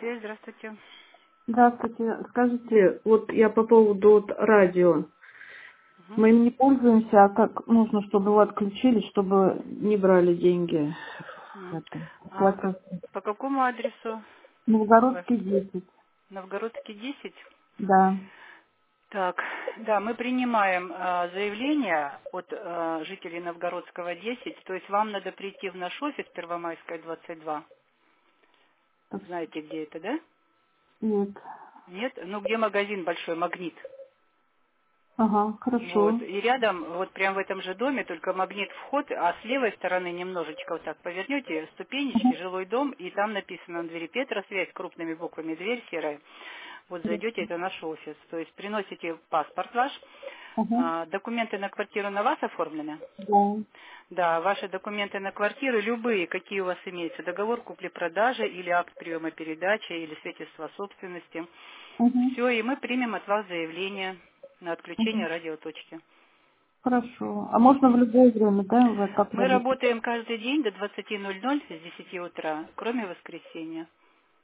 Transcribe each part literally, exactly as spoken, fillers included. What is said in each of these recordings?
связь, здравствуйте. Здравствуйте. Скажите, вот я по поводу вот радио. Мгм. Мы им не пользуемся, а как нужно, чтобы его отключили, чтобы не брали деньги в М. этом А как, платеж. по какому адресу у вас? Новгородский десять. Новгородский десять? Да. Так, да, мы принимаем а, заявления от а, жителей Новгородского десять, то есть вам надо прийти в наш офис Первомайская двадцать два. Знаете, где это, да? Нет. Нет? Ну, где магазин большой, Магнит. Ага, Вот. хорошо. И рядом, вот прям в этом же доме, только магнит вход, а с левой стороны немножечко вот так повернете, ступенечки, Ага, жилой дом, и там написано на двери Петросвязь крупными буквами, дверь серая. Вот зайдете, хорошо. это наш офис. То есть приносите паспорт ваш, Ага, а, документы на квартиру на вас оформлены? да. Да, ваши документы на квартиру, любые, какие у вас имеются, договор купли-продажи или акт приема передачи или свидетельство о собственности. Угу. Все, и мы примем от вас заявление на отключение Угу. радиоточки. Хорошо. А можно в Мгм. любое время, да, вы как Мы работаете? работаем каждый день до двадцати ноль-ноль с десяти утра, кроме воскресенья.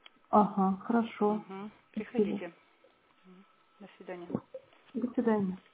Ага, хорошо. Мгм. Спасибо. Приходите. До свидания. До свидания.